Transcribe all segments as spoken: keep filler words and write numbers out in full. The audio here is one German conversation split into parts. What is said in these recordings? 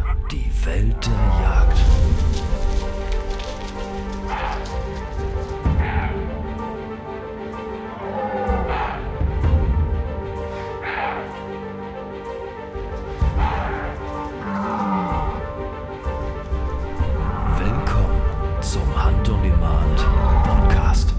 Die Welt der Jagd. Willkommen zum Hunt on Demand Podcast.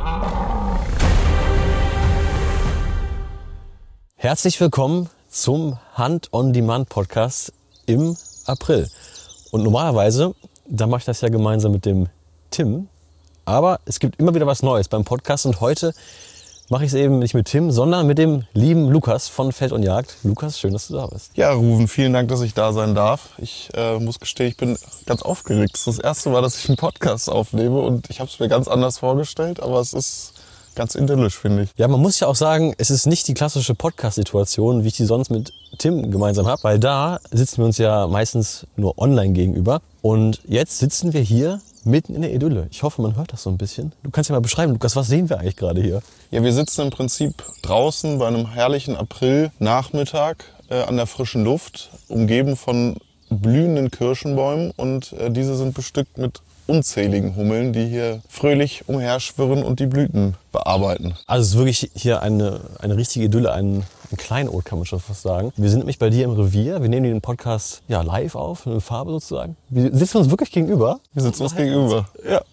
Herzlich willkommen zum Hunt on Demand Podcast im April. Und normalerweise, da mache ich das ja gemeinsam mit dem Tim, aber es gibt immer wieder was Neues beim Podcast und heute mache ich es eben nicht mit Tim, sondern mit dem lieben Lukas von Feld und Jagd. Lukas, schön, dass du da bist. Ja, Ruven, vielen Dank, dass ich da sein darf. Ich äh, muss gestehen, ich bin ganz aufgeregt. Das ist das erste Mal, dass ich einen Podcast aufnehme und ich habe es mir ganz anders vorgestellt, aber es ist ganz idyllisch, finde ich. Ja, man muss ja auch sagen, es ist nicht die klassische Podcast-Situation, wie ich die sonst mit Tim gemeinsam habe, weil da sitzen wir uns ja meistens nur online gegenüber und jetzt sitzen wir hier mitten in der Idylle. Ich hoffe, man hört das so ein bisschen. Du kannst ja mal beschreiben, Lukas, was sehen wir eigentlich gerade hier? Ja, wir sitzen im Prinzip draußen bei einem herrlichen April-Nachmittag äh, an der frischen Luft, umgeben von blühenden Kirschenbäumen und äh, diese sind bestückt mit unzähligen Hummeln, die hier fröhlich umherschwirren und die Blüten bearbeiten. Also es ist wirklich hier eine, eine richtige Idylle, ein, ein Kleinod, kann man schon fast sagen. Wir sind nämlich bei dir im Revier. Wir nehmen den Podcast ja, live auf, in Farbe sozusagen. Wir sitzen uns wirklich gegenüber. Wir sitzen uns gegenüber. Ja.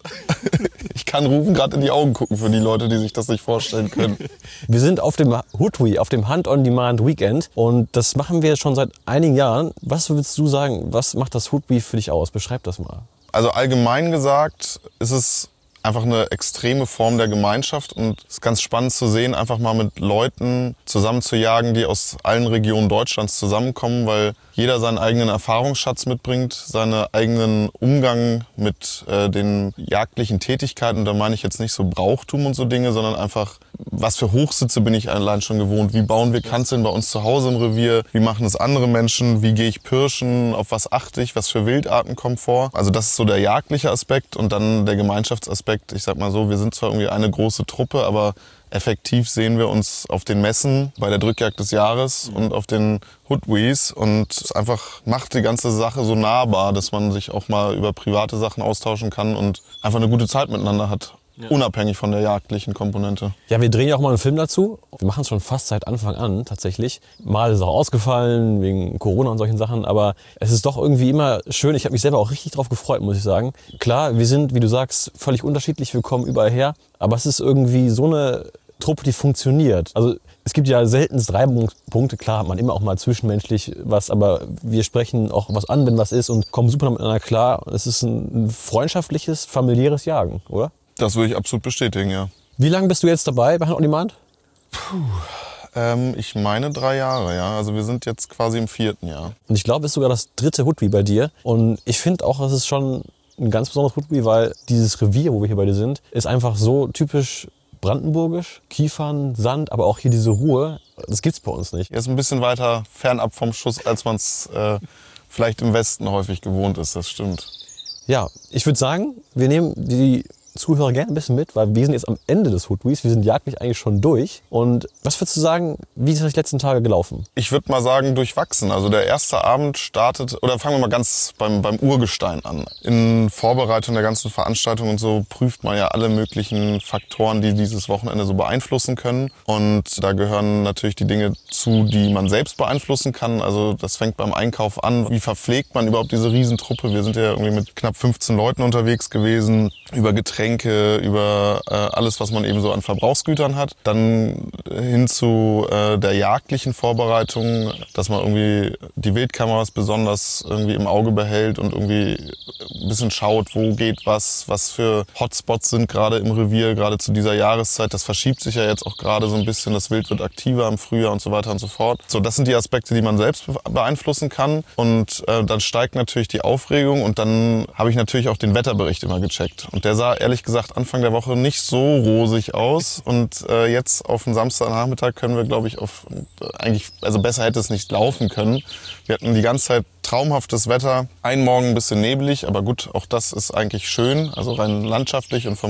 Ich kann Rufen gerade in die Augen gucken für die Leute, die sich das nicht vorstellen können. Wir sind auf dem Hootweek, auf dem Hunt on Demand Weekend und das machen wir schon seit einigen Jahren. Was würdest du sagen, was macht das Hootweek für dich aus? Beschreib das mal. Also allgemein gesagt ist es einfach eine extreme Form der Gemeinschaft und es ist ganz spannend zu sehen, einfach mal mit Leuten zusammen zu jagen, die aus allen Regionen Deutschlands zusammenkommen, weil jeder seinen eigenen Erfahrungsschatz mitbringt, seinen eigenen Umgang mit äh, den jagdlichen Tätigkeiten. Und da meine ich jetzt nicht so Brauchtum und so Dinge, sondern einfach, was für Hochsitze bin ich allein schon gewohnt, wie bauen wir Kanzeln bei uns zu Hause im Revier, wie machen es andere Menschen, wie gehe ich pirschen, auf was achte ich, was für Wildarten kommen vor. Also das ist so der jagdliche Aspekt und dann der Gemeinschaftsaspekt. Ich sag mal so, wir sind zwar irgendwie eine große Truppe, aber effektiv sehen wir uns auf den Messen bei der Drückjagd des Jahres und auf den Hootweeks und es einfach macht die ganze Sache so nahbar, dass man sich auch mal über private Sachen austauschen kann und einfach eine gute Zeit miteinander hat. Ja. Unabhängig von der jagdlichen Komponente. Ja, wir drehen ja auch mal einen Film dazu. Wir machen es schon fast seit Anfang an tatsächlich. Mal ist es auch ausgefallen wegen Corona und solchen Sachen, aber es ist doch irgendwie immer schön. Ich habe mich selber auch richtig drauf gefreut, muss ich sagen. Klar, wir sind, wie du sagst, völlig unterschiedlich. Wir kommen überall her, aber es ist irgendwie so eine Truppe, die funktioniert. Also es gibt ja selten Reibungspunkte. Klar hat man immer auch mal zwischenmenschlich was, aber wir sprechen auch was an, wenn was ist und kommen super miteinander klar. Es ist ein freundschaftliches, familiäres Jagen, oder? Das würde ich absolut bestätigen, ja. Wie lange bist du jetzt dabei bei Hunt on Demand? Puh, ähm, ich meine drei Jahre, ja. Also wir sind jetzt quasi im vierten Jahr. Und ich glaube, es ist sogar das dritte Hootweek bei dir. Und ich finde auch, es ist schon ein ganz besonderes Hootweek, weil dieses Revier, wo wir hier bei dir sind, ist einfach so typisch brandenburgisch. Kiefern, Sand, aber auch hier diese Ruhe. Das gibt's bei uns nicht. Er ist ein bisschen weiter fernab vom Schuss, als man es äh, vielleicht im Westen häufig gewohnt ist, das stimmt. Ja, ich würde sagen, wir nehmen die Zuhörer gerne ein bisschen mit, weil wir sind jetzt am Ende des Hootweeks. Wir sind jagdlich eigentlich schon durch. Und was würdest du sagen, wie ist das die letzten Tage gelaufen? Ich würde mal sagen, durchwachsen. Also der erste Abend startet, oder fangen wir mal ganz beim, beim Urgestein an. In Vorbereitung der ganzen Veranstaltung und so prüft man ja alle möglichen Faktoren, die dieses Wochenende so beeinflussen können. Und da gehören natürlich die Dinge zu, die man selbst beeinflussen kann. Also das fängt beim Einkauf an. Wie verpflegt man überhaupt diese Riesentruppe? Wir sind ja irgendwie mit knapp fünfzehn Leuten unterwegs gewesen, über Getränke, über äh, alles, was man eben so an Verbrauchsgütern hat. Dann hin zu äh, der jagdlichen Vorbereitung, dass man irgendwie die Wildkameras besonders irgendwie im Auge behält und irgendwie ein bisschen schaut, wo geht was, was für Hotspots sind gerade im Revier, gerade zu dieser Jahreszeit. Das verschiebt sich ja jetzt auch gerade so ein bisschen, das Wild wird aktiver im Frühjahr und so weiter und so fort. So, das sind die Aspekte, die man selbst beeinflussen kann und äh, dann steigt natürlich die Aufregung und dann habe ich natürlich auch den Wetterbericht immer gecheckt und der sah ehrlich gesagt Anfang der Woche nicht so rosig aus und äh, jetzt auf den Samstagnachmittag können wir, glaube ich, auf eigentlich, also besser hätte es nicht laufen können. Wir hatten die ganze Zeit traumhaftes Wetter, einen Morgen ein bisschen neblig, aber gut, auch das ist eigentlich schön, also rein landschaftlich und vom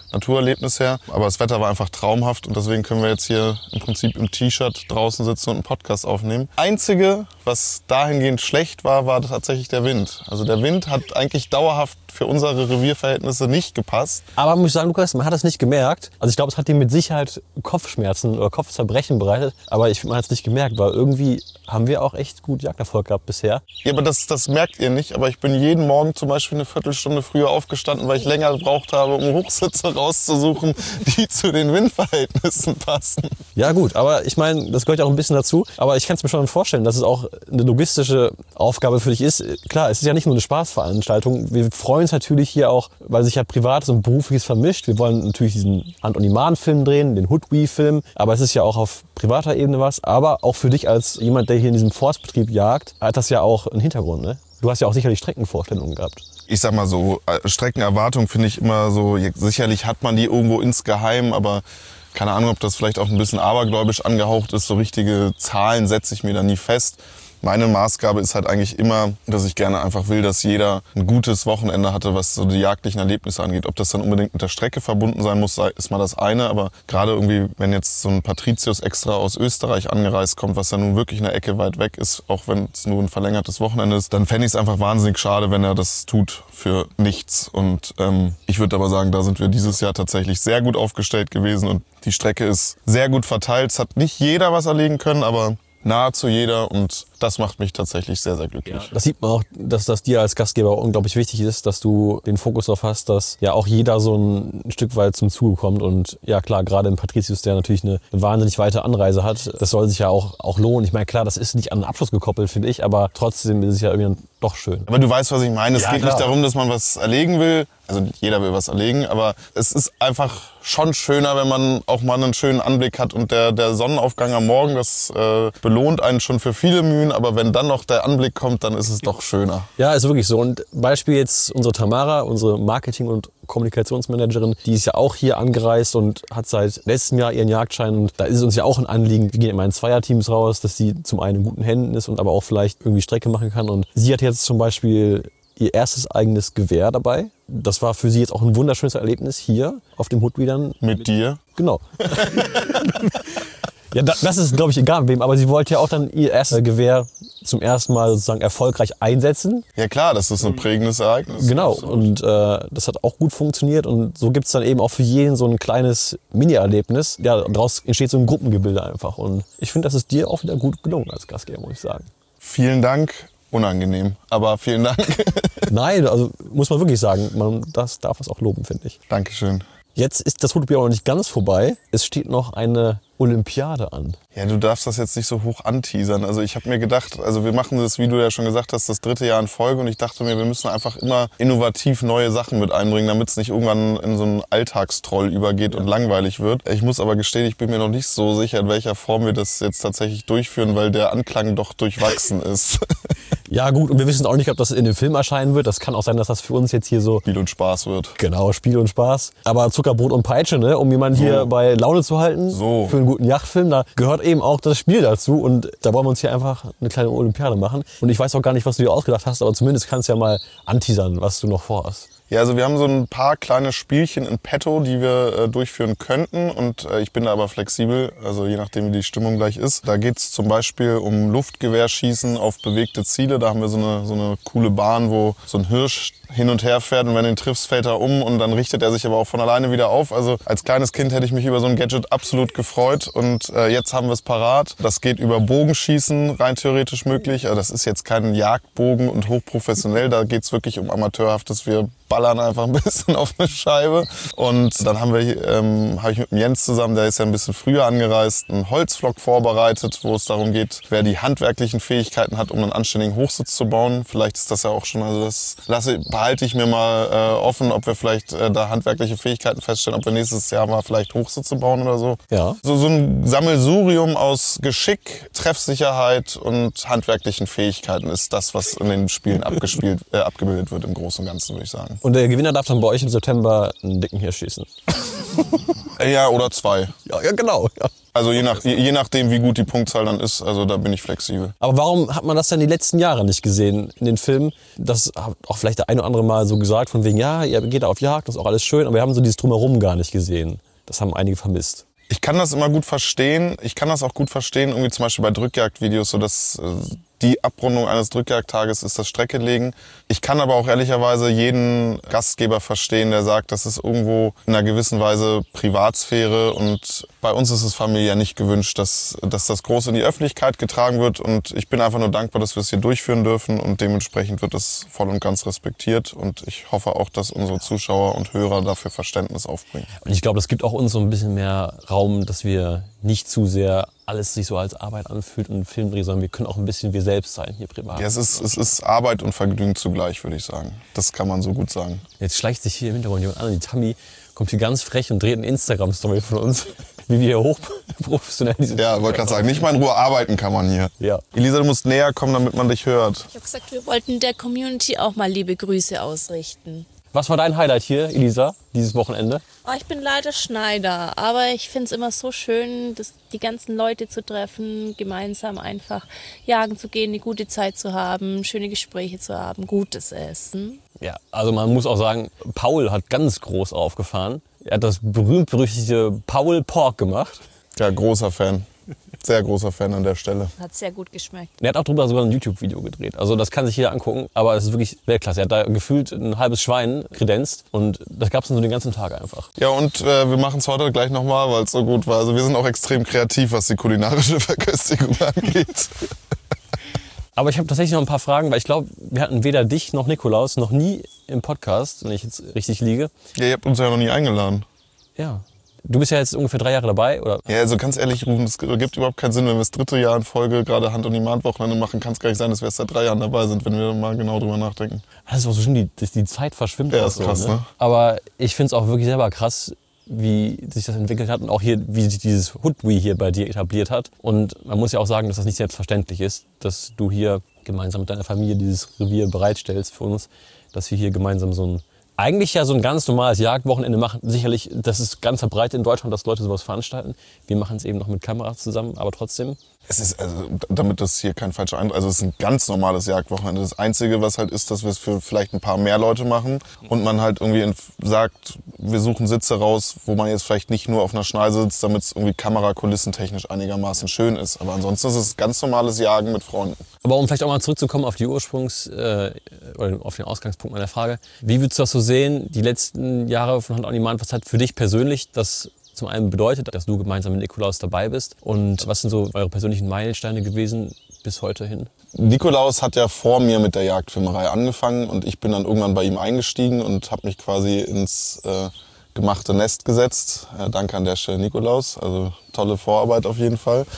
Naturerlebnis her. Aber das Wetter war einfach traumhaft und deswegen können wir jetzt hier im Prinzip im T-Shirt draußen sitzen und einen Podcast aufnehmen. Einzige, was dahingehend schlecht war, war tatsächlich der Wind. Also der Wind hat eigentlich dauerhaft für unsere Revierverhältnisse nicht gepasst. Aber muss ich sagen, Lukas, man hat es nicht gemerkt. Also ich glaube, es hat dir mit Sicherheit Kopfschmerzen oder Kopfzerbrechen bereitet. Aber ich, man hat es nicht gemerkt, weil irgendwie haben wir auch echt gut Jagderfolg gehabt bisher. Ja, aber das, das merkt ihr nicht. Aber ich bin jeden Morgen zum Beispiel eine Viertelstunde früher aufgestanden, weil ich länger gebraucht habe, um Hochsitze rauszusuchen, die zu den Windverhältnissen passen. Ja gut, aber ich meine, das gehört ja auch ein bisschen dazu. Aber ich kann es mir schon vorstellen, dass es auch eine logistische Aufgabe für dich ist. Klar, es ist ja nicht nur eine Spaßveranstaltung. Wir freuen uns natürlich hier auch, weil sich ja Privates und Berufliches vermischt. Wir wollen natürlich diesen Hand-on-Demand-Film drehen, den Hood-Wee-Film. Aber es ist ja auch auf privater Ebene was. Aber auch für dich als jemand, der hier in diesem Forstbetrieb jagt, hat das ja auch einen Hintergrund, ne? Du hast ja auch sicherlich Streckenvorstellungen gehabt. Ich sag mal so, Streckenerwartung finde ich immer so, sicherlich hat man die irgendwo insgeheim, aber keine Ahnung, ob das vielleicht auch ein bisschen abergläubisch angehaucht ist. So richtige Zahlen setze ich mir da nie fest. Meine Maßgabe ist halt eigentlich immer, dass ich gerne einfach will, dass jeder ein gutes Wochenende hatte, was so die jagdlichen Erlebnisse angeht. Ob das dann unbedingt mit der Strecke verbunden sein muss, ist mal das eine. Aber gerade irgendwie, wenn jetzt so ein Patricius extra aus Österreich angereist kommt, was ja nun wirklich eine Ecke weit weg ist, auch wenn es nur ein verlängertes Wochenende ist, dann fände ich es einfach wahnsinnig schade, wenn er das tut für nichts. Und ähm, ich würde aber sagen, da sind wir dieses Jahr tatsächlich sehr gut aufgestellt gewesen und die Strecke ist sehr gut verteilt. Es hat nicht jeder was erlegen können, aber nahezu jeder und das macht mich tatsächlich sehr, sehr glücklich. Das sieht man auch, dass das dir als Gastgeber unglaublich wichtig ist, dass du den Fokus darauf hast, dass ja auch jeder so ein Stück weit zum Zuge kommt und ja klar, gerade im Patricius, der natürlich eine, eine wahnsinnig weite Anreise hat, das soll sich ja auch, auch lohnen. Ich meine, klar, das ist nicht an den Abschluss gekoppelt, finde ich, aber trotzdem ist es ja irgendwie doch schön. Aber du weißt, was ich meine. Es ja, geht klar. nicht darum, dass man was erlegen will. Also jeder will was erlegen, aber es ist einfach schon schöner, wenn man auch mal einen schönen Anblick hat und der, der Sonnenaufgang am Morgen, das äh, belohnt einen schon für viele Mühen, aber wenn dann noch der Anblick kommt, dann ist es doch schöner. Ja, ist wirklich so. Und Beispiel jetzt unsere Tamara, unsere Marketing- und Kommunikationsmanagerin, die ist ja auch hier angereist und hat seit letztem Jahr ihren Jagdschein und da ist es uns ja auch ein Anliegen, wir gehen immer in Zweierteams raus, dass sie zum einen in guten Händen ist und aber auch vielleicht irgendwie Strecke machen kann und sie hat jetzt zum Beispiel ihr erstes eigenes Gewehr dabei. Das war für sie jetzt auch ein wunderschönes Erlebnis hier auf dem Hood-Wee dann. Mit dir? Genau. Ja, das ist, glaube ich, egal mit wem, aber sie wollte ja auch dann ihr erstes Gewehr zum ersten Mal sozusagen erfolgreich einsetzen. Ja klar, das ist ein prägendes Ereignis. Genau, Absolut. und äh, das hat auch gut funktioniert und so gibt es dann eben auch für jeden so ein kleines Mini-Erlebnis. Ja, daraus entsteht so ein Gruppengebilde einfach und ich finde, das ist dir auch wieder gut gelungen als Gastgeber, muss ich sagen. Vielen Dank. Unangenehm, aber vielen Dank. Nein, also muss man wirklich sagen, man das darf es auch loben, finde ich. Dankeschön. Jetzt ist das Hood-Wee auch noch nicht ganz vorbei. Es steht noch eine Olympiade an. Ja, du darfst das jetzt nicht so hoch anteasern. Also ich habe mir gedacht, also wir machen das, wie du ja schon gesagt hast, das dritte Jahr in Folge und ich dachte mir, wir müssen einfach immer innovativ neue Sachen mit einbringen, damit es nicht irgendwann in so einen Alltagstroll übergeht und langweilig wird. Ich muss aber gestehen, ich bin mir noch nicht so sicher, in welcher Form wir das jetzt tatsächlich durchführen, weil der Anklang doch durchwachsen ist. Ja gut, und wir wissen auch nicht, ob das in dem Film erscheinen wird. Das kann auch sein, dass das für uns jetzt hier so... Spiel und Spaß wird. Genau, Spiel und Spaß. Aber Zuckerbrot und Peitsche, ne, um jemanden So. hier bei Laune zu halten. So. Für einen guten Yachtfilm, da gehört eben auch das Spiel dazu. Und da wollen wir uns hier einfach eine kleine Olympiade machen. Und ich weiß auch gar nicht, was du dir ausgedacht hast, aber zumindest kannst du ja mal anteasern, was du noch vorhast. Ja, also wir haben so ein paar kleine Spielchen in petto, die wir äh, durchführen könnten und äh, ich bin da aber flexibel, also je nachdem wie die Stimmung gleich ist. Da geht's zum Beispiel um Luftgewehrschießen auf bewegte Ziele. Da haben wir so eine, so eine coole Bahn, wo so ein Hirsch hin und her fährt und wenn du ihn triffst, fällt er um und dann richtet er sich aber auch von alleine wieder auf. Also als kleines Kind hätte ich mich über so ein Gadget absolut gefreut und äh, jetzt haben wir es parat. Das geht über Bogenschießen, rein theoretisch möglich. Also das ist jetzt kein Jagdbogen und hochprofessionell, da geht's wirklich um amateurhaftes. Wir ballern einfach ein bisschen auf eine Scheibe. Und dann haben wir, ähm, habe ich mit dem Jens zusammen, der ist ja ein bisschen früher angereist, einen Holzvlog vorbereitet, wo es darum geht, wer die handwerklichen Fähigkeiten hat, um einen anständigen Hochsitz zu bauen. Vielleicht ist das ja auch schon, also das lasse, behalte ich mir mal äh, offen, ob wir vielleicht äh, da handwerkliche Fähigkeiten feststellen, ob wir nächstes Jahr mal vielleicht Hochsitze bauen oder so. Ja. So, so ein Sammelsurium aus Geschick, Treffsicherheit und handwerklichen Fähigkeiten ist das, was in den Spielen abgespielt, äh, abgebildet wird im Großen und Ganzen, würde ich sagen. Und der Gewinner darf dann bei euch im September einen dicken Hirsch schießen. Ja, oder zwei. Ja, ja genau. Ja. Also je, nach, je, je nachdem, wie gut die Punktzahl dann ist, also da bin ich flexibel. Aber warum hat man das denn die letzten Jahre nicht gesehen in den Filmen? Das hat auch vielleicht der ein oder andere Mal so gesagt, von wegen, ja, ihr geht auf Jagd, das ist auch alles schön, aber wir haben so dieses Drumherum gar nicht gesehen. Das haben einige vermisst. Ich kann das immer gut verstehen. Ich kann das auch gut verstehen, irgendwie zum Beispiel bei Drückjagdvideos, so dass äh, die Abrundung eines Drückjagdtages ist das Streckelegen. Ich kann aber auch ehrlicherweise jeden Gastgeber verstehen, der sagt, das ist irgendwo in einer gewissen Weise Privatsphäre und bei uns ist es familiär nicht gewünscht, dass, dass das groß in die Öffentlichkeit getragen wird und ich bin einfach nur dankbar, dass wir es hier durchführen dürfen und dementsprechend wird es voll und ganz respektiert und ich hoffe auch, dass unsere Zuschauer und Hörer dafür Verständnis aufbringen. Und ich glaube, das gibt auch uns so ein bisschen mehr Raum, dass wir nicht zu sehr alles sich so als Arbeit anfühlt und Filmdreh, sondern wir können auch ein bisschen wir selbst sein hier privat. Ja, es ist, es ist Arbeit und Vergnügen zugleich, würde ich sagen. Das kann man so gut sagen. Jetzt schleicht sich hier im Hintergrund jemand an, die Tammy kommt hier ganz frech und dreht eine Instagram-Story von uns, wie wir hier hochprofessionell sind. Ja, wollte gerade sagen, nicht mal in Ruhe arbeiten kann man hier. Ja. Elisa, du musst näher kommen, damit man dich hört. Ich habe gesagt, wir wollten der Community auch mal liebe Grüße ausrichten. Was war dein Highlight hier, Elisa, dieses Wochenende? Oh, ich bin leider Schneider, aber ich finde es immer so schön, das, die ganzen Leute zu treffen, gemeinsam einfach jagen zu gehen, eine gute Zeit zu haben, schöne Gespräche zu haben, gutes Essen. Ja, also man muss auch sagen, Paul hat ganz groß aufgefahren. Er hat das berühmt-berüchtigte Paul Pork gemacht. Ja, großer Fan. Sehr großer Fan an der Stelle. Hat sehr gut geschmeckt. Er hat auch drüber sogar ein YouTube-Video gedreht. Also das kann sich jeder angucken, aber es ist wirklich Weltklasse. Er hat da gefühlt ein halbes Schwein kredenzt und das gab es dann so den ganzen Tag einfach. Ja, und äh, wir machen es heute gleich nochmal, weil es so gut war. Also wir sind auch extrem kreativ, was die kulinarische Verköstigung angeht. Aber ich habe tatsächlich noch ein paar Fragen, weil ich glaube, wir hatten weder dich noch Nikolaus noch nie im Podcast, wenn ich jetzt richtig liege. Ja, ihr habt uns ja noch nie eingeladen. Ja. Du bist ja jetzt ungefähr drei Jahre dabei, oder? Ja, also ganz ehrlich, Rufen, es gibt überhaupt keinen Sinn, wenn wir das dritte Jahr in Folge gerade Hand-on-Demand-Wochenende machen, kann es gar nicht sein, dass wir erst seit drei Jahren dabei sind, wenn wir mal genau drüber nachdenken. Das ist auch so schön, die, die Zeit verschwimmt. Ja, auch ist so, krass, ne? ne? Aber ich finde es auch wirklich selber krass, wie sich das entwickelt hat und auch hier, wie sich dieses Hoodwee hier bei dir etabliert hat. Und man muss ja auch sagen, dass das nicht selbstverständlich ist, dass du hier gemeinsam mit deiner Familie dieses Revier bereitstellst für uns, dass wir hier gemeinsam so ein eigentlich ja so ein ganz normales Jagdwochenende machen. Sicherlich, das ist ganz verbreitet in Deutschland, dass Leute sowas veranstalten. Wir machen es eben noch mit Kameras zusammen, aber trotzdem. Es ist, also, damit das hier kein falscher Eindruck, also es ist ein ganz normales Jagdwochenende. Das Einzige, was halt ist, dass wir es für vielleicht ein paar mehr Leute machen und man halt irgendwie sagt, wir suchen Sitze raus, wo man jetzt vielleicht nicht nur auf einer Schneise sitzt, damit es irgendwie kamerakulissentechnisch einigermaßen schön ist. Aber ansonsten ist es ganz normales Jagen mit Freunden. Aber um vielleicht auch mal zurückzukommen auf die Ursprungs- äh, oder auf den Ausgangspunkt meiner Frage. Wie würdest du das so sehen, die letzten Jahre von Hand-on-Demand, was hat für dich persönlich das zum einen bedeutet, dass du gemeinsam mit Nikolaus dabei bist? Und was sind so eure persönlichen Meilensteine gewesen bis heute hin? Nikolaus hat ja vor mir mit der Jagdfilmerei angefangen und ich bin dann irgendwann bei ihm eingestiegen und habe mich quasi ins äh, gemachte Nest gesetzt. Äh, danke an der Stelle Nikolaus, also tolle Vorarbeit auf jeden Fall.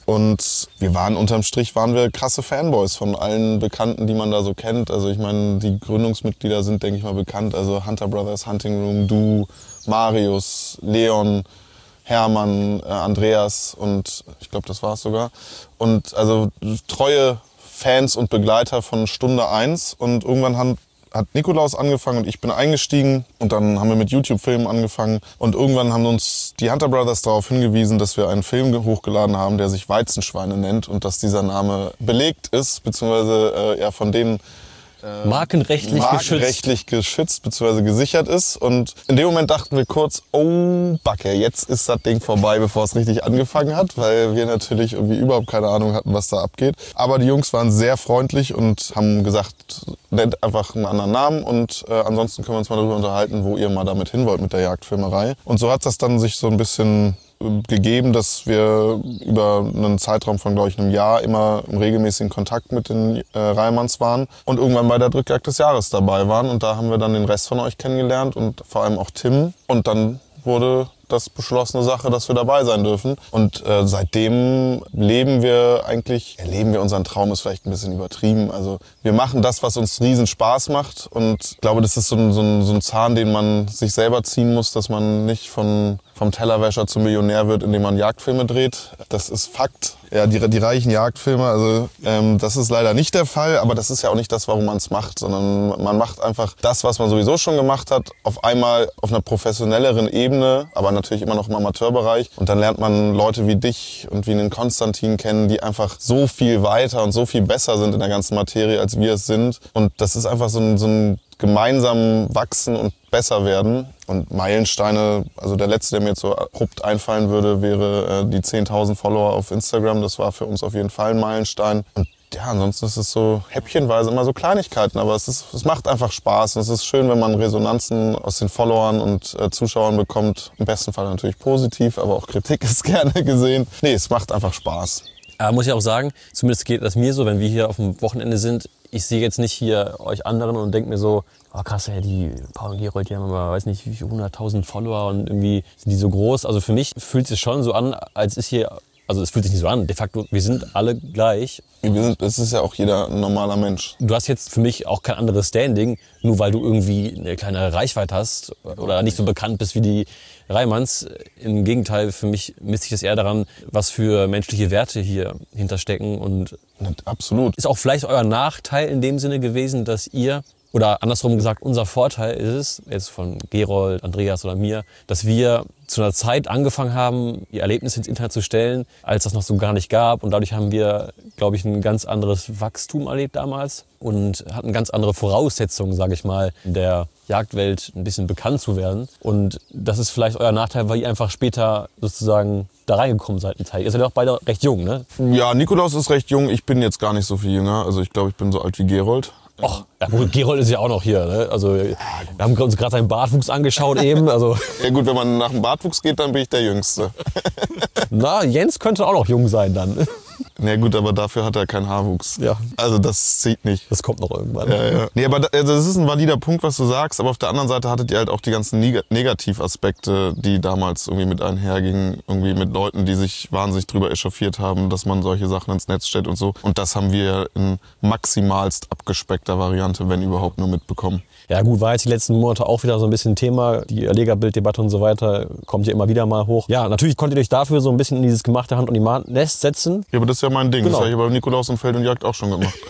Und wir waren unterm Strich waren wir krasse Fanboys von allen Bekannten, die man da so kennt. Also ich meine, die Gründungsmitglieder sind, denke ich mal, bekannt. Also Hunter Brothers, Hunting Room, Du, Marius, Leon, Hermann, äh, Andreas und ich glaube, das war es sogar. Und also treue Fans und Begleiter von Stunde eins. Und irgendwann haben hat Nikolaus angefangen und ich bin eingestiegen und dann haben wir mit YouTube-Filmen angefangen und irgendwann haben uns die Hunter Brothers darauf hingewiesen, dass wir einen Film hochgeladen haben, der sich Weizenschweine nennt und dass dieser Name belegt ist, beziehungsweise äh, ja von denen äh, markenrechtlich, markenrechtlich geschützt, geschützt bzw. gesichert ist. Und in dem Moment dachten wir kurz, oh Backe, jetzt ist das Ding vorbei, bevor es richtig angefangen hat, weil wir natürlich irgendwie überhaupt keine Ahnung hatten, was da abgeht. Aber die Jungs waren sehr freundlich und haben gesagt, nennt einfach einen anderen Namen und äh, ansonsten können wir uns mal darüber unterhalten, wo ihr mal damit hin wollt mit der Jagdfilmerei. Und so hat das dann sich so ein bisschen gegeben, dass wir über einen Zeitraum von, glaube ich, einem Jahr immer im regelmäßigen Kontakt mit den äh, Reimanns waren und irgendwann bei der Drückjagd des Jahres dabei waren. Und da haben wir dann den Rest von euch kennengelernt und vor allem auch Tim. Und dann wurde das beschlossene Sache, dass wir dabei sein dürfen. Und äh, seitdem leben wir eigentlich, erleben wir unseren Traum, ist vielleicht ein bisschen übertrieben. Also wir machen das, was uns riesen Spaß macht. Und ich glaube, das ist so ein, so ein, so ein Zahn, den man sich selber ziehen muss, dass man nicht von vom Tellerwäscher zum Millionär wird, indem man Jagdfilme dreht. Das ist Fakt. Ja, die, die reichen Jagdfilme, also ähm, das ist leider nicht der Fall, aber das ist ja auch nicht das, warum man es macht, sondern man macht einfach das, was man sowieso schon gemacht hat, auf einmal auf einer professionelleren Ebene, aber natürlich immer noch im Amateurbereich. Und dann lernt man Leute wie dich und wie den Konstantin kennen, die einfach so viel weiter und so viel besser sind in der ganzen Materie, als wir es sind. Und das ist einfach so ein, so ein gemeinsam wachsen und besser werden. Und Meilensteine, also der letzte, der mir jetzt so abrupt einfallen würde, wäre äh, die zehntausend Follower auf Instagram. Das war für uns auf jeden Fall ein Meilenstein. Und ja, ansonsten ist es so häppchenweise immer so Kleinigkeiten, aber es, ist, es macht einfach Spaß. Und es ist schön, wenn man Resonanzen aus den Followern und äh, Zuschauern bekommt. Im besten Fall natürlich positiv, aber auch Kritik ist gerne gesehen. Nee, es macht einfach Spaß. Aber muss ich auch sagen, zumindest geht das mir so, wenn wir hier auf dem Wochenende sind, ich sehe jetzt nicht hier euch anderen und denke mir so, oh krass, ey, die Paul und Gerold, die haben immer, weiß nicht, wie viele hunderttausend Follower und irgendwie sind die so groß. Also für mich fühlt es sich schon so an, als ist hier, also es fühlt sich nicht so an, de facto, wir sind alle gleich. Wir sind, es ist ja auch jeder ein normaler Mensch. Du hast jetzt für mich auch kein anderes Standing, nur weil du irgendwie eine kleine Reichweite hast oder nicht so bekannt bist wie die Reimanns. Im Gegenteil, für mich misst sich das eher daran, was für menschliche Werte hier hinterstecken. Und absolut. Ist auch vielleicht euer Nachteil in dem Sinne gewesen, dass ihr, oder andersrum gesagt, unser Vorteil ist es, jetzt von Gerold, Andreas oder mir, dass wir zu einer Zeit angefangen haben, die Erlebnisse ins Internet zu stellen, als das noch so gar nicht gab. Und dadurch haben wir, glaube ich, ein ganz anderes Wachstum erlebt damals und hatten ganz andere Voraussetzungen, sage ich mal, in der Jagdwelt ein bisschen bekannt zu werden. Und das ist vielleicht euer Nachteil, weil ihr einfach später sozusagen da reingekommen seid in Zeit. Ihr seid ja auch beide recht jung, ne? Ja, Nikolaus ist recht jung. Ich bin jetzt gar nicht so viel jünger. Also ich glaube, ich bin so alt wie Gerold. Ach, ja gut, Gerold ist ja auch noch hier. Ne? Also wir haben uns gerade seinen Bartwuchs angeschaut eben. Also. Ja gut, wenn man nach dem Bartwuchs geht, dann bin ich der Jüngste. Na, Jens könnte auch noch jung sein dann. Na gut, aber dafür hat er keinen Haarwuchs. Ja. Also das zieht nicht. Das kommt noch irgendwann. Ja, ja. Nee, aber das ist ein valider Punkt, was du sagst. Aber auf der anderen Seite hattet ihr halt auch die ganzen Negativaspekte, die damals irgendwie mit einhergingen. Irgendwie mit Leuten, die sich wahnsinnig drüber echauffiert haben, dass man solche Sachen ins Netz stellt und so. Und das haben wir in maximalst abgespeckter Variante, wenn überhaupt, nur mitbekommen. Ja gut, war jetzt die letzten Monate auch wieder so ein bisschen Thema. Die Erlegerbilddebatte und so weiter kommt ja immer wieder mal hoch. Ja, natürlich konntet ihr euch dafür so ein bisschen in dieses gemachte Hand- und Nest setzen. Ja, aber das ist ja mein Ding. Genau. Das habe ich bei Nikolaus und Feld und Jagd auch schon gemacht.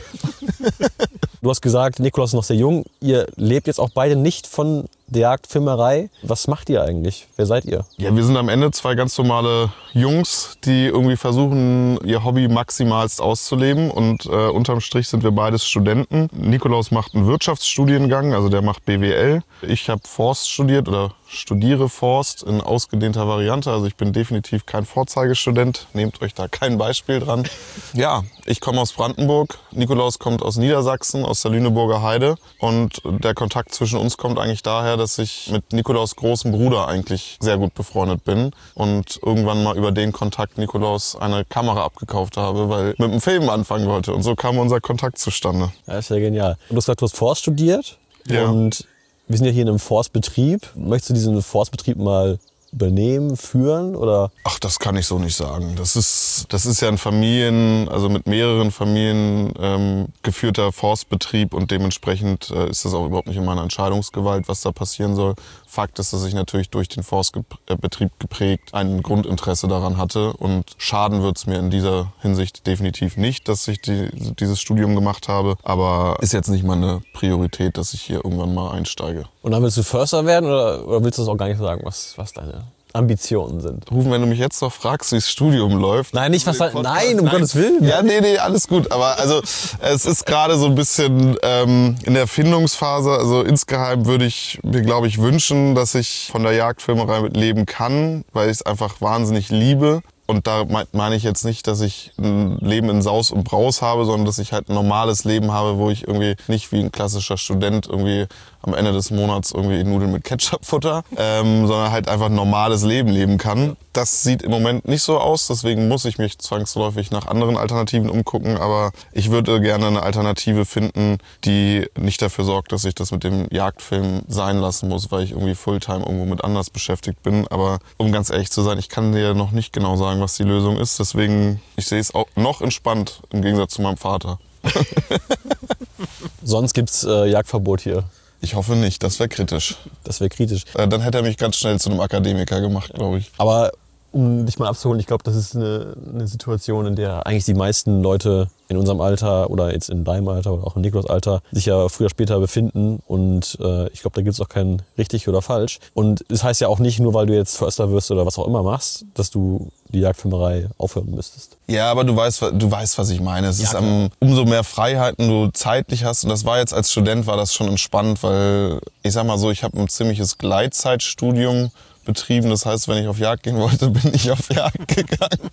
Du hast gesagt, Nikolaus ist noch sehr jung. Ihr lebt jetzt auch beide nicht von der Jagdfilmerei. Was macht ihr eigentlich? Wer seid ihr? Ja, wir sind am Ende zwei ganz normale Jungs, die irgendwie versuchen, ihr Hobby maximalst auszuleben. Und äh, unterm Strich sind wir beides Studenten. Nikolaus macht einen Wirtschaftsstudiengang, also der macht B W L. Ich habe Forst studiert oder studiere Forst in ausgedehnter Variante. Also ich bin definitiv kein Vorzeigestudent. Nehmt euch da kein Beispiel dran. Ja, ich komme aus Brandenburg. Nikolaus kommt aus Niedersachsen, aus der Lüneburger Heide. Und der Kontakt zwischen uns kommt eigentlich daher, dass ich mit Nikolaus' großem Bruder eigentlich sehr gut befreundet bin. Und irgendwann mal über den Kontakt Nikolaus eine Kamera abgekauft habe, weil ich mit dem Film anfangen wollte. Und so kam unser Kontakt zustande. Ja, ist ja genial. Und du hast gesagt, du hast Forst studiert. Ja. Und wir sind ja hier in einem Forstbetrieb. Möchtest du diesen Forstbetrieb mal übernehmen, führen oder? Ach, das kann ich so nicht sagen. Das ist, das ist ja ein Familien, also mit mehreren Familien ähm, geführter Forstbetrieb und dementsprechend äh, ist das auch überhaupt nicht in meiner Entscheidungsgewalt, was da passieren soll. Fakt ist, dass ich natürlich durch den Forstbetrieb geprägt ein Grundinteresse daran hatte und schaden wird es mir in dieser Hinsicht definitiv nicht, dass ich die, dieses Studium gemacht habe, aber ist jetzt nicht meine Priorität, dass ich hier irgendwann mal einsteige. Und dann willst du Förster werden oder, oder willst du das auch gar nicht sagen, was, was deine Ambitionen sind? Rufen, wenn du mich jetzt noch fragst, wie das Studium läuft. Nein, nicht was da, nein, um nein. Gottes Willen. Ja, nee, nee, alles gut. Aber also es ist gerade so ein bisschen ähm, in der Findungsphase. Also insgeheim würde ich mir, glaube ich, wünschen, dass ich von der Jagdfilmerei mit leben kann, weil ich es einfach wahnsinnig liebe. Und da meine ich jetzt nicht, dass ich ein Leben in Saus und Braus habe, sondern dass ich halt ein normales Leben habe, wo ich irgendwie nicht wie ein klassischer Student irgendwie am Ende des Monats irgendwie Nudeln mit Ketchup futter, ähm, sondern halt einfach ein normales Leben leben kann. Das sieht im Moment nicht so aus, deswegen muss ich mich zwangsläufig nach anderen Alternativen umgucken, aber ich würde gerne eine Alternative finden, die nicht dafür sorgt, dass ich das mit dem Jagdfilm sein lassen muss, weil ich irgendwie Fulltime irgendwo mit anders beschäftigt bin. Aber um ganz ehrlich zu sein, ich kann dir noch nicht genau sagen, was die Lösung ist, deswegen, ich sehe es auch noch entspannt im Gegensatz zu meinem Vater. Sonst gibt's äh, Jagdverbot hier. Ich hoffe nicht, das wäre kritisch. Das wäre kritisch. Äh, dann hätte er mich ganz schnell zu einem Akademiker gemacht, glaube ich. Aber um dich mal abzuholen, ich glaube, das ist eine, eine Situation, in der eigentlich die meisten Leute in unserem Alter oder jetzt in deinem Alter oder auch in Niklas Alter sich ja früher oder später befinden. Und äh, ich glaube, da gibt es auch kein richtig oder falsch. Und das heißt ja auch nicht, nur weil du jetzt Förster wirst oder was auch immer machst, dass du die Jagdfilmerei aufhören müsstest. Ja, aber du weißt, du weißt, was ich meine. Es Ja, ist um, umso mehr Freiheiten du zeitlich hast. Und das war jetzt als Student war das schon entspannt, weil ich sag mal so, ich habe ein ziemliches Gleitzeitstudium betrieben. Das heißt, wenn ich auf Jagd gehen wollte, bin ich auf Jagd gegangen.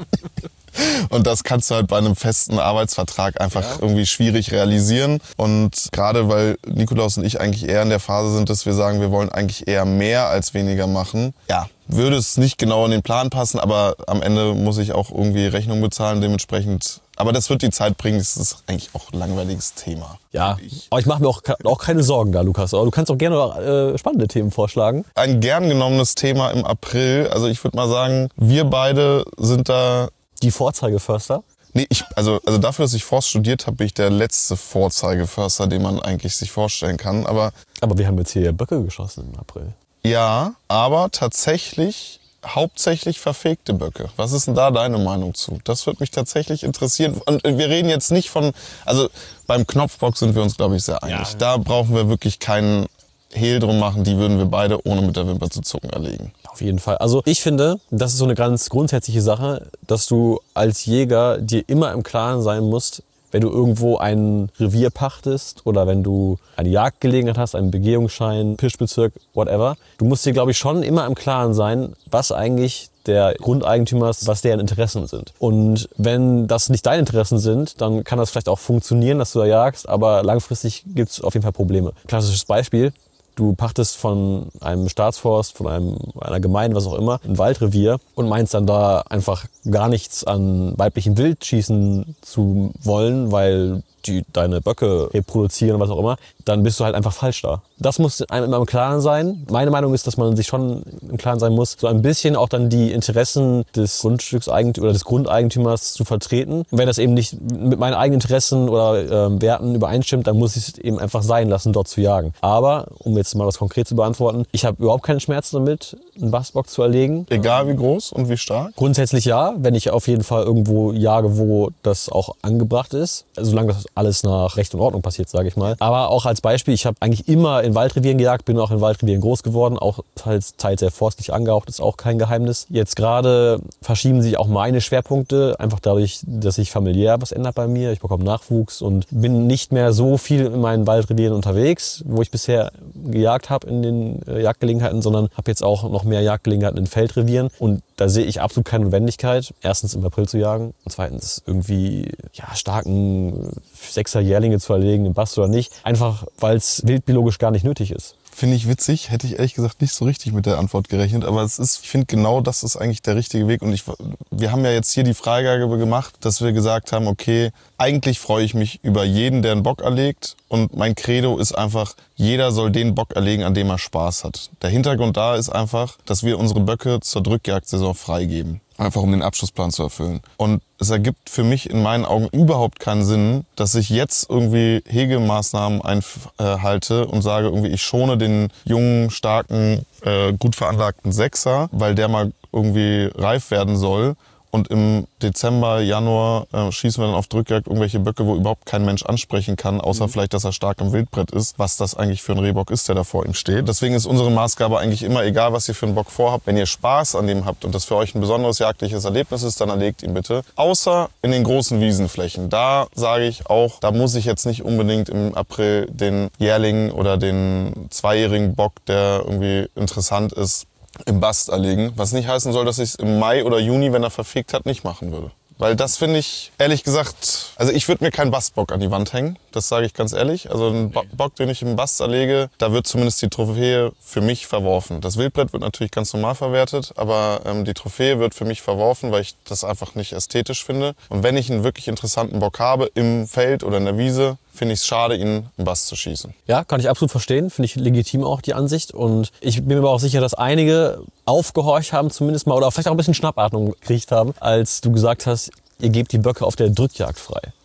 Und das kannst du halt bei einem festen Arbeitsvertrag einfach ja. irgendwie schwierig realisieren. Und gerade weil Nikolaus und ich eigentlich eher in der Phase sind, dass wir sagen, wir wollen eigentlich eher mehr als weniger machen. Ja, würde es nicht genau in den Plan passen, aber am Ende muss ich auch irgendwie Rechnung bezahlen, dementsprechend. Aber das wird die Zeit bringen, das ist eigentlich auch ein langweiliges Thema. Ja, aber ich mache mir auch, auch keine Sorgen da, Lukas. Aber du kannst auch gerne äh, spannende Themen vorschlagen. Ein gern genommenes Thema im April. Also ich würde mal sagen, wir beide sind da... Die Vorzeigeförster? Nee, ich, also, also dafür, dass ich Forst studiert habe, bin ich der letzte Vorzeigeförster, den man eigentlich sich vorstellen kann. Aber, aber wir haben jetzt hier Böcke geschossen im April. Ja, aber tatsächlich hauptsächlich verfegte Böcke. Was ist denn da deine Meinung zu? Das würde mich tatsächlich interessieren. Und wir reden jetzt nicht von, also beim Knopfbock sind wir uns, glaube ich, sehr einig. Ja. Da brauchen wir wirklich keinen Hehl drum machen, die würden wir beide ohne mit der Wimper zu zucken erlegen. Auf jeden Fall. Also ich finde, das ist so eine ganz grundsätzliche Sache, dass du als Jäger dir immer im Klaren sein musst, wenn du irgendwo ein Revier pachtest oder wenn du eine Jagdgelegenheit hast, einen Begehungsschein, Pirschbezirk, whatever. Du musst dir, glaube ich, schon immer im Klaren sein, was eigentlich der Grundeigentümer ist, was deren Interessen sind. Und wenn das nicht deine Interessen sind, dann kann das vielleicht auch funktionieren, dass du da jagst, aber langfristig gibt es auf jeden Fall Probleme. Klassisches Beispiel. Du pachtest von einem Staatsforst, von einem, einer Gemeinde, was auch immer, ein Waldrevier und meinst dann da einfach gar nichts an weiblichen Wild schießen zu wollen, weil die deine Böcke reproduzieren, was auch immer, dann bist du halt einfach falsch da. Das muss einem immer im Klaren sein. Meine Meinung ist, dass man sich schon im Klaren sein muss, so ein bisschen auch dann die Interessen des Grundstückseigentümers oder des Grundeigentümers zu vertreten. Und wenn das eben nicht mit meinen eigenen Interessen oder äh, Werten übereinstimmt, dann muss ich es eben einfach sein lassen, dort zu jagen. Aber, um jetzt mal das konkret zu beantworten, ich habe überhaupt keinen Schmerz damit, einen Bastbock zu erlegen. Egal wie groß und wie stark? Grundsätzlich ja, wenn ich auf jeden Fall irgendwo jage, wo das auch angebracht ist. Solange das alles nach Recht und Ordnung passiert, sage ich mal. Aber auch als Beispiel, ich habe eigentlich immer in Waldrevieren gejagt, bin auch in Waldrevieren groß geworden, auch teils, teils sehr forstlich angehaucht, ist auch kein Geheimnis. Jetzt gerade verschieben sich auch meine Schwerpunkte, einfach dadurch, dass sich familiär was ändert bei mir. Ich bekomme Nachwuchs und bin nicht mehr so viel in meinen Waldrevieren unterwegs, wo ich bisher gejagt habe in den äh, Jagdgelegenheiten, sondern habe jetzt auch noch mehr Jagdgelegenheiten in Feldrevieren und da sehe ich absolut keine Notwendigkeit, erstens im April zu jagen und zweitens irgendwie ja, starken Sechser Jährlinge zu erlegen, im Bast oder nicht, einfach weil es wildbiologisch gar nicht nötig ist. Finde ich witzig, hätte ich ehrlich gesagt nicht so richtig mit der Antwort gerechnet, aber es ist, ich finde genau das ist eigentlich der richtige Weg und ich, wir haben ja jetzt hier die Freigabe gemacht, dass wir gesagt haben, okay, eigentlich freue ich mich über jeden, der einen Bock erlegt und mein Credo ist einfach, jeder soll den Bock erlegen, an dem er Spaß hat. Der Hintergrund da ist einfach, dass wir unsere Böcke zur Drückjagdsaison freigeben. Einfach um den Abschlussplan zu erfüllen. Und es ergibt für mich in meinen Augen überhaupt keinen Sinn, dass ich jetzt irgendwie Hegemaßnahmen einhalte und sage, irgendwie ich schone den jungen, starken, äh, gut veranlagten Sechser, weil der mal irgendwie reif werden soll. Und im Dezember, Januar äh, schießen wir dann auf Drückjagd irgendwelche Böcke, wo überhaupt kein Mensch ansprechen kann, außer mhm. vielleicht, dass er stark im Wildbrett ist, was das eigentlich für ein Rehbock ist, der da vor ihm steht. Deswegen ist unsere Maßgabe eigentlich immer, egal was ihr für einen Bock vorhabt, wenn ihr Spaß an dem habt und das für euch ein besonderes jagdliches Erlebnis ist, dann erlegt ihn bitte. Außer in den großen Wiesenflächen. Da sage ich auch, da muss ich jetzt nicht unbedingt im April den Jährling oder den zweijährigen Bock, der irgendwie interessant ist, im Bast erlegen, was nicht heißen soll, dass ich es im Mai oder Juni, wenn er verfegt hat, nicht machen würde. Weil das finde ich, ehrlich gesagt, also ich würde mir keinen Bastbock an die Wand hängen, das sage ich ganz ehrlich. Also ein Bock, den ich im Bast erlege, da wird zumindest die Trophäe für mich verworfen. Das Wildbrett wird natürlich ganz normal verwertet, aber ähm, die Trophäe wird für mich verworfen, weil ich das einfach nicht ästhetisch finde. Und wenn ich einen wirklich interessanten Bock habe, im Feld oder in der Wiese, finde ich es schade, ihn im Bast zu schießen. Ja, kann ich absolut verstehen. Finde ich legitim auch die Ansicht. Und ich bin mir aber auch sicher, dass einige aufgehorcht haben zumindest mal oder vielleicht auch ein bisschen Schnappatmung gekriegt haben, als du gesagt hast, ihr gebt die Böcke auf der Drückjagd frei.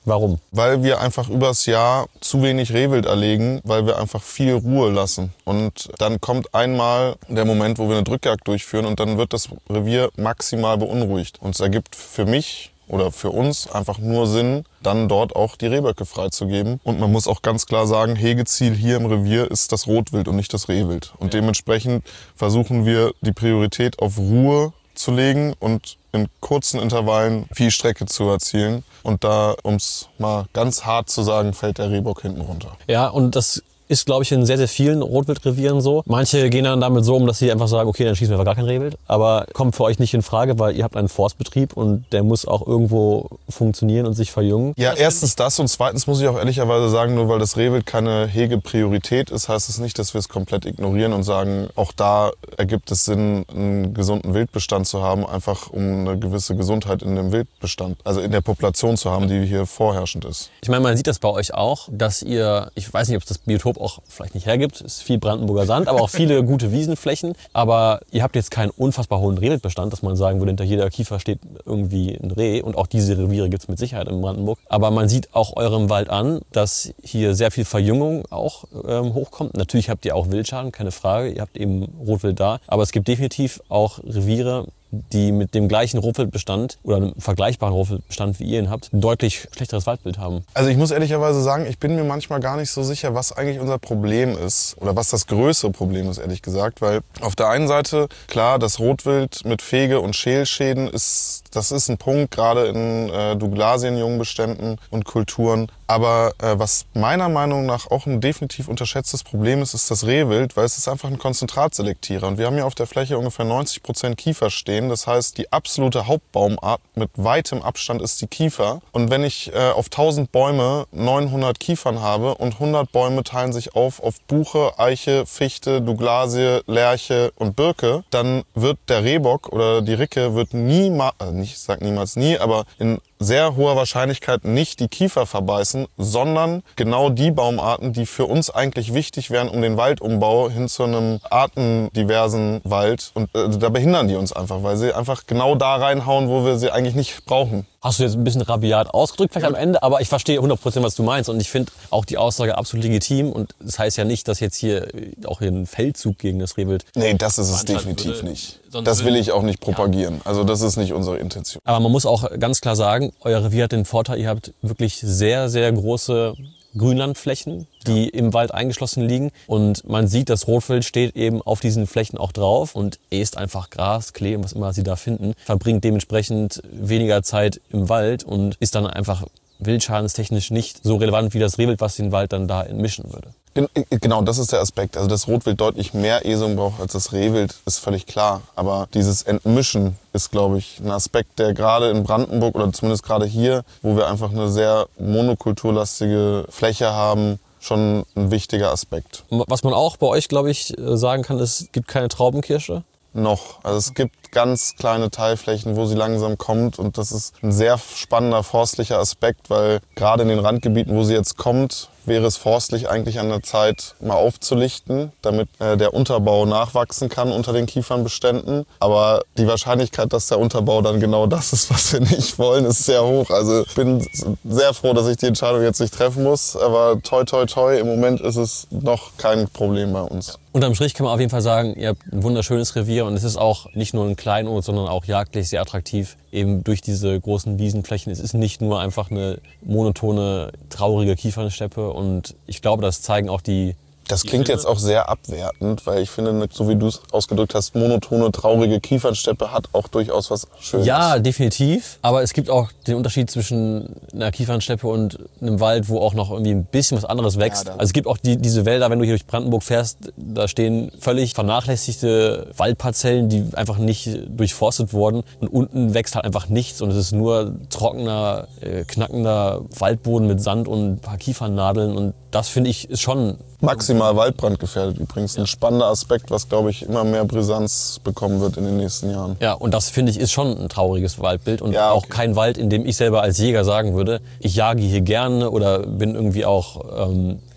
Warum? Weil wir einfach übers Jahr zu wenig Rehwild erlegen, weil wir einfach viel Ruhe lassen. Und dann kommt einmal der Moment, wo wir eine Drückjagd durchführen und dann wird das Revier maximal beunruhigt. Und es ergibt für mich oder für uns einfach nur Sinn, dann dort auch die Rehböcke freizugeben. Und man muss auch ganz klar sagen, Hegeziel hier im Revier ist das Rotwild und nicht das Rehwild. Und dementsprechend versuchen wir die Priorität auf Ruhe zu legen und in kurzen Intervallen viel Strecke zu erzielen. Und da, um es mal ganz hart zu sagen, fällt der Rehbock hinten runter. Ja, und das ist, glaube ich, in sehr, sehr vielen Rotwildrevieren so. Manche gehen dann damit so um, dass sie einfach sagen, okay, dann schießen wir einfach gar kein Rehwild. Aber kommt für euch nicht in Frage, weil ihr habt einen Forstbetrieb und der muss auch irgendwo funktionieren und sich verjüngen. Ja, erstens das und zweitens muss ich auch ehrlicherweise sagen, nur weil das Rehwild keine Hegepriorität ist, heißt es nicht, dass wir es komplett ignorieren und sagen, auch da ergibt es Sinn, einen gesunden Wildbestand zu haben, einfach um eine gewisse Gesundheit in dem Wildbestand, also in der Population zu haben, die hier vorherrschend ist. Ich meine, man sieht das bei euch auch, dass ihr, ich weiß nicht, ob es das Biotop auch vielleicht nicht hergibt, ist viel Brandenburger Sand, aber auch viele gute Wiesenflächen. Aber ihr habt jetzt keinen unfassbar hohen Rehwildbestand, dass man sagen würde, hinter jeder Kiefer steht irgendwie ein Reh. Und auch diese Reviere gibt es mit Sicherheit in Brandenburg. Aber man sieht auch eurem Wald an, dass hier sehr viel Verjüngung auch ähm, hochkommt. Natürlich habt ihr auch Wildschaden, keine Frage. Ihr habt eben Rotwild da. Aber es gibt definitiv auch Reviere, die mit dem gleichen Rotwildbestand oder einem vergleichbaren Rotwildbestand, wie ihr ihn habt, ein deutlich schlechteres Waldbild haben. Also ich muss ehrlicherweise sagen, ich bin mir manchmal gar nicht so sicher, was eigentlich unser Problem ist oder was das größere Problem ist, ehrlich gesagt. Weil auf der einen Seite, klar, das Rotwild mit Fege- und Schälschäden, ist, das ist ein Punkt, gerade in äh, Douglasien-Jungbeständen und Kulturen. Aber äh, was meiner Meinung nach auch ein definitiv unterschätztes Problem ist, ist das Rehwild, weil es ist einfach ein Konzentratselektierer. Und wir haben hier auf der Fläche ungefähr neunzig Prozent Kiefer stehen. Das heißt, die absolute Hauptbaumart mit weitem Abstand ist die Kiefer. Und wenn ich äh, auf tausend Bäume neunhundert Kiefern habe und hundert Bäume teilen sich auf auf Buche, Eiche, Fichte, Douglasie, Lärche und Birke, dann wird der Rehbock oder die Ricke wird niemals, also nicht, ich sag niemals nie, aber in sehr hoher Wahrscheinlichkeit nicht die Kiefer verbeißen, sondern genau die Baumarten, die für uns eigentlich wichtig wären, um den Waldumbau hin zu einem artendiversen Wald. Und äh, da behindern die uns einfach, weil sie einfach genau da reinhauen, wo wir sie eigentlich nicht brauchen. Hast du jetzt ein bisschen rabiat ausgedrückt vielleicht am Ende, aber ich verstehe hundert Prozent, was du meinst. Und ich finde auch die Aussage absolut legitim. Und das heißt ja nicht, dass jetzt hier auch hier ein Feldzug gegen das Rehwild... Nee, das ist es definitiv nicht. Das will ich auch nicht propagieren. Also das ist nicht unsere Intention. Aber man muss auch ganz klar sagen, euer Revier hat den Vorteil, ihr habt wirklich sehr, sehr große Grünlandflächen, die im Wald eingeschlossen liegen. Und man sieht, das Rotwild steht eben auf diesen Flächen auch drauf und isst einfach Gras, Klee und was immer sie da finden. Verbringt dementsprechend weniger Zeit im Wald und ist dann einfach wildschadentechnisch nicht so relevant wie das Rehwild, was den Wald dann da entmischen würde. Genau, das ist der Aspekt. Also das Rotwild deutlich mehr Esung braucht als das Rehwild, ist völlig klar. Aber dieses Entmischen ist, glaube ich, ein Aspekt, der gerade in Brandenburg oder zumindest gerade hier, wo wir einfach eine sehr monokulturlastige Fläche haben, schon ein wichtiger Aspekt. Was man auch bei euch, glaube ich, sagen kann, ist, es gibt keine Traubenkirsche. Noch. Also es gibt ganz kleine Teilflächen, wo sie langsam kommt und das ist ein sehr spannender forstlicher Aspekt, weil gerade in den Randgebieten, wo sie jetzt kommt, wäre es forstlich eigentlich an der Zeit, mal aufzulichten, damit äh, der Unterbau nachwachsen kann unter den Kiefernbeständen. Aber die Wahrscheinlichkeit, dass der Unterbau dann genau das ist, was wir nicht wollen, ist sehr hoch. Also ich bin sehr froh, dass ich die Entscheidung jetzt nicht treffen muss. Aber toi, toi, toi, im Moment ist es noch kein Problem bei uns. Unterm Strich kann man auf jeden Fall sagen, ihr habt ein wunderschönes Revier und es ist auch nicht nur ein Kleinod, sondern auch jagdlich sehr attraktiv, eben durch diese großen Wiesenflächen. Es ist nicht nur einfach eine monotone, traurige Kiefernsteppe und ich glaube, das zeigen auch die... Das klingt jetzt auch sehr abwertend, weil ich finde, so wie du es ausgedrückt hast, monotone, traurige Kiefernsteppe hat auch durchaus was Schönes. Ja, definitiv. Aber es gibt auch den Unterschied zwischen einer Kiefernsteppe und einem Wald, wo auch noch irgendwie ein bisschen was anderes wächst. Ja, also es gibt auch die, diese Wälder, wenn du hier durch Brandenburg fährst, da stehen völlig vernachlässigte Waldparzellen, die einfach nicht durchforstet wurden. Und unten wächst halt einfach nichts und es ist nur trockener, äh, knackender Waldboden mit Sand und ein paar Kiefernadeln. Und das, finde ich, ist schon... Maximal waldbrandgefährdet übrigens. Ein spannender Aspekt, was, glaube ich, immer mehr Brisanz bekommen wird in den nächsten Jahren. Ja, und das, finde ich, ist schon ein trauriges Waldbild und ja, okay. auch kein Wald, in dem ich selber als Jäger sagen würde, ich jage hier gerne oder bin irgendwie auch ähm,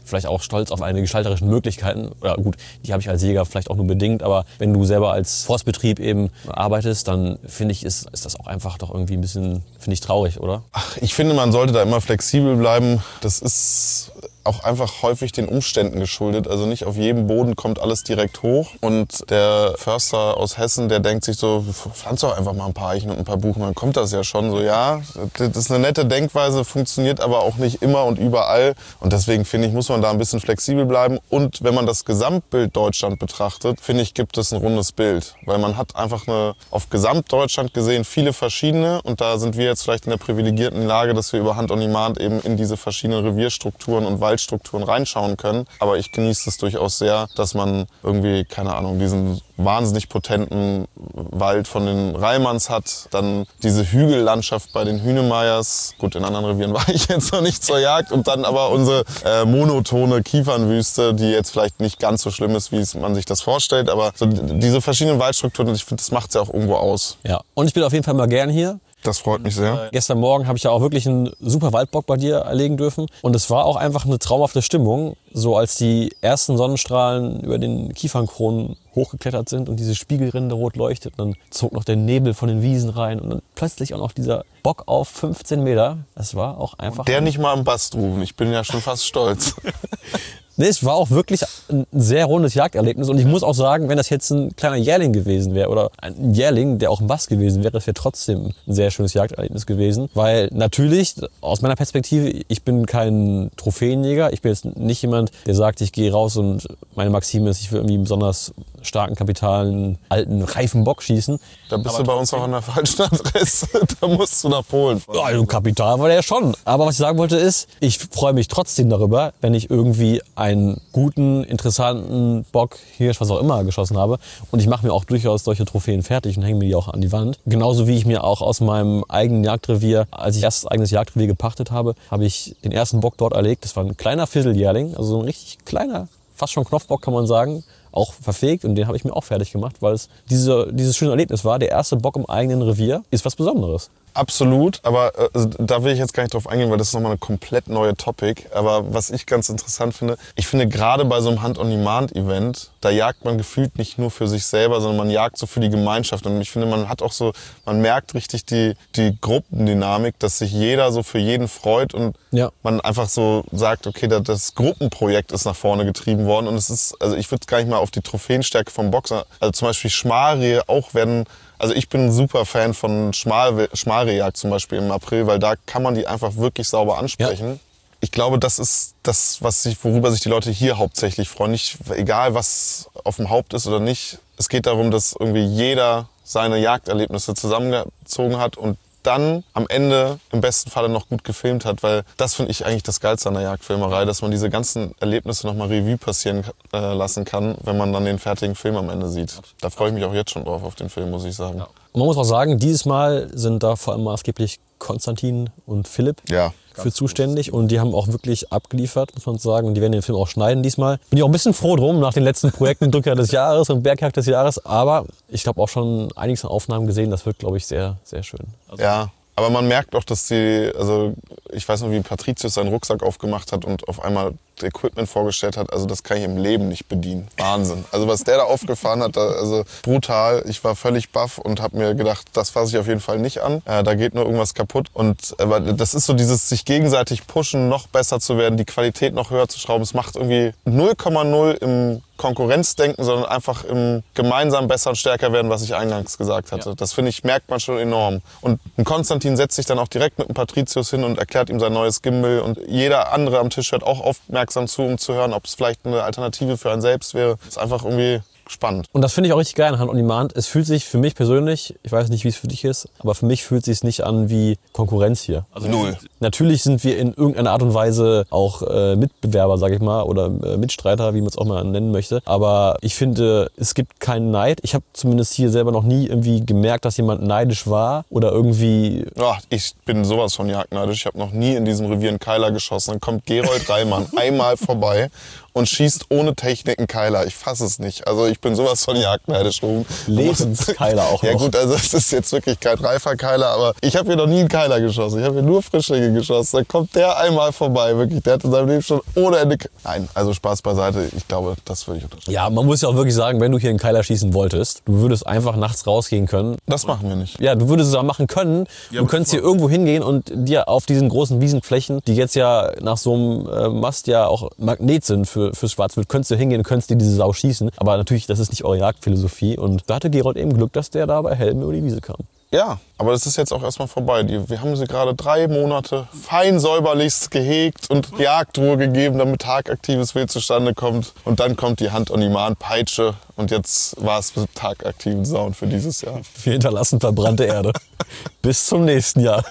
vielleicht auch stolz auf eine gestalterischen Möglichkeiten. Oder gut, die habe ich als Jäger vielleicht auch nur bedingt, aber wenn du selber als Forstbetrieb eben arbeitest, dann finde ich, ist, ist das auch einfach doch irgendwie ein bisschen, finde ich, traurig, oder? Ach, ich finde, man sollte da immer flexibel bleiben. Das ist auch einfach häufig den Umständen geschuldet. Also nicht auf jedem Boden kommt alles direkt hoch. Und der Förster aus Hessen, der denkt sich so, pflanz doch einfach mal ein paar Eichen und ein paar Buchen, dann kommt das ja schon. So, ja, das ist eine nette Denkweise, funktioniert aber auch nicht immer und überall. Und deswegen finde ich, muss man da ein bisschen flexibel bleiben. Und wenn man das Gesamtbild Deutschland betrachtet, finde ich, gibt es ein rundes Bild. Weil man hat einfach eine, auf Gesamtdeutschland gesehen viele verschiedene. Und da sind wir jetzt vielleicht in der privilegierten Lage, dass wir über Hand on Demand eben in diese verschiedenen Revierstrukturen und Waldstrukturen reinschauen können. Aber ich genieße es durchaus sehr, dass man irgendwie, keine Ahnung, diesen wahnsinnig potenten Wald von den Reimanns hat. Dann diese Hügellandschaft bei den Hünemeyers. Gut, in anderen Revieren war ich jetzt noch nicht zur Jagd. Und dann aber unsere äh, monotone Kiefernwüste, die jetzt vielleicht nicht ganz so schlimm ist, wie man sich das vorstellt. Aber so diese verschiedenen Waldstrukturen, ich finde, das macht es ja auch irgendwo aus. Ja, und ich bin auf jeden Fall mal gern hier. Das freut mich sehr. Gestern Morgen habe ich ja auch wirklich einen super Waldbock bei dir erlegen dürfen. Und es war auch einfach eine traumhafte Stimmung, so als die ersten Sonnenstrahlen über den Kiefernkronen hochgeklettert sind und diese Spiegelrinde rot leuchtet. Und dann zog noch der Nebel von den Wiesen rein und dann plötzlich auch noch dieser Bock auf fünfzehn Meter. Das war auch einfach... Der nicht mal am Bast rufen. Ich bin ja schon fast stolz. Nee, es war auch wirklich ein sehr rundes Jagderlebnis und ich muss auch sagen, wenn das jetzt ein kleiner Jährling gewesen wäre oder ein Jährling, der auch ein Bass gewesen wäre, das wäre trotzdem ein sehr schönes Jagderlebnis gewesen, weil natürlich, aus meiner Perspektive, ich bin kein Trophäenjäger, ich bin jetzt nicht jemand, der sagt, ich gehe raus und meine Maxime ist, ich will irgendwie einen besonders starken, kapitalen, alten, reifen Bock schießen. Da bist aber du bei uns auch an der falschen Adresse, da musst du nach Polen fahren. Ja, also Kapital war der ja schon, aber was ich sagen wollte ist, ich freue mich trotzdem darüber, wenn ich irgendwie einen guten, interessanten Bock, Hirsch, was auch immer geschossen habe. Und ich mache mir auch durchaus solche Trophäen fertig und hänge mir die auch an die Wand. Genauso wie ich mir auch aus meinem eigenen Jagdrevier, als ich erst das eigenes Jagdrevier gepachtet habe, habe ich den ersten Bock dort erlegt. Das war ein kleiner Fisseljährling, also so ein richtig kleiner, fast schon Knopfbock kann man sagen. Auch verfegt und den habe ich mir auch fertig gemacht, weil es diese, dieses schöne Erlebnis war. Der erste Bock im eigenen Revier ist was Besonderes. Absolut, aber äh, da will ich jetzt gar nicht drauf eingehen, weil das ist nochmal eine komplett neue Topic. Aber was ich ganz interessant finde, ich finde gerade bei so einem Hand-on-Demand-Event, da jagt man gefühlt nicht nur für sich selber, sondern man jagt so für die Gemeinschaft. Und ich finde, man hat auch so, man merkt richtig die, die Gruppendynamik, dass sich jeder so für jeden freut und ja. man einfach so sagt, okay, das Gruppenprojekt ist nach vorne getrieben worden. Und es ist, also ich würde gar nicht mal auf die Trophäenstärke vom Boxer, also zum Beispiel Schmalrehe auch werden. Also ich bin ein super Fan von Schmal Schmalrehjagd zum Beispiel im April, weil da kann man die einfach wirklich sauber ansprechen. Ja. Ich glaube, das ist das, was sich, worüber sich die Leute hier hauptsächlich freuen. Nicht, egal was auf dem Haupt ist oder nicht. Es geht darum, dass irgendwie jeder seine Jagderlebnisse zusammengezogen hat und dann am Ende im besten Falle noch gut gefilmt hat, weil das finde ich eigentlich das Geilste an der Jagdfilmerei, dass man diese ganzen Erlebnisse nochmal Revue passieren äh, lassen kann, wenn man dann den fertigen Film am Ende sieht. Da freue ich mich auch jetzt schon drauf auf den Film, muss ich sagen. Ja. Und man muss auch sagen, dieses Mal sind da vor allem maßgeblich Konstantin und Philipp ja, für zuständig und die haben auch wirklich abgeliefert, muss man sagen, und die werden den Film auch schneiden diesmal. Bin ich auch ein bisschen froh drum nach den letzten Projekten Drücker des Jahres und Bergjagd des Jahres, aber ich habe auch schon einiges an Aufnahmen gesehen, das wird, glaube ich, sehr, sehr schön. Also ja, aber man merkt auch, dass die, also ich weiß noch, wie Patricius seinen Rucksack aufgemacht hat und auf einmal Equipment vorgestellt hat, also das kann ich im Leben nicht bedienen. Wahnsinn. Also was der da aufgefahren hat, also brutal. Ich war völlig baff und habe mir gedacht, das fasse ich auf jeden Fall nicht an. Äh, da geht nur irgendwas kaputt. Und aber das ist so dieses sich gegenseitig pushen, noch besser zu werden, die Qualität noch höher zu schrauben. Es macht irgendwie null Komma null im Konkurrenzdenken, sondern einfach im gemeinsam besser und stärker werden, was ich eingangs gesagt hatte. Ja. Das finde ich, merkt man schon enorm. Und ein Konstantin setzt sich dann auch direkt mit einem Patricius hin und erklärt ihm sein neues Gimbal und jeder andere am Tisch hört auch aufmerksam zu, um zu hören, ob es vielleicht eine Alternative für einen selbst wäre. Das ist einfach irgendwie spannend. Und das finde ich auch richtig geil an Hand on Demand. Es fühlt sich für mich persönlich, ich weiß nicht, wie es für dich ist, aber für mich fühlt es sich nicht an wie Konkurrenz hier. Also null. Natürlich sind wir in irgendeiner Art und Weise auch äh, Mitbewerber, sage ich mal, oder äh, Mitstreiter, wie man es auch mal nennen möchte. Aber ich finde, es gibt keinen Neid. Ich habe zumindest hier selber noch nie irgendwie gemerkt, dass jemand neidisch war oder irgendwie... Ja, ich bin sowas von jagdneidisch. Ich habe noch nie in diesem Revier einen Keiler geschossen. Dann kommt Gerold Reimann einmal vorbei und schießt ohne Technik einen Keiler. Ich fasse es nicht. Also ich bin sowas von jagdneidisch. Lebenskeiler auch Ja noch. gut, also es ist jetzt wirklich kein reifer Keiler, aber ich habe hier noch nie einen Keiler geschossen. Ich habe hier nur Frischlinge geschossen. Da kommt der einmal vorbei, wirklich. Der hat in seinem Leben schon ohne Ende... Nein, also Spaß beiseite. Ich glaube, das würde ich unterstützen. Ja, man muss ja auch wirklich sagen, wenn du hier einen Keiler schießen wolltest, du würdest einfach nachts rausgehen können. Das machen wir nicht. Ja, du würdest es auch machen können. Du könntest hier irgendwo hingehen und dir auf diesen großen Wiesenflächen, die jetzt ja nach so einem äh, Mast ja auch Magnet sind für, fürs Schwarzwild, könntest du hingehen und könntest dir diese Sau schießen. Aber natürlich, das ist nicht eure Jagdphilosophie. Und da hatte Gerold eben Glück, dass der da bei Helm über die Wiese kam. Ja, aber das ist jetzt auch erstmal vorbei. Die, wir haben sie gerade drei Monate fein säuberlichst gehegt und Jagdruhe gegeben, damit tagaktives Wild zustande kommt. Und dann kommt die Hand-on-Demand-Peitsche und jetzt war es mit tagaktiven Sauen für dieses Jahr. Wir hinterlassen verbrannte Erde. Bis zum nächsten Jahr.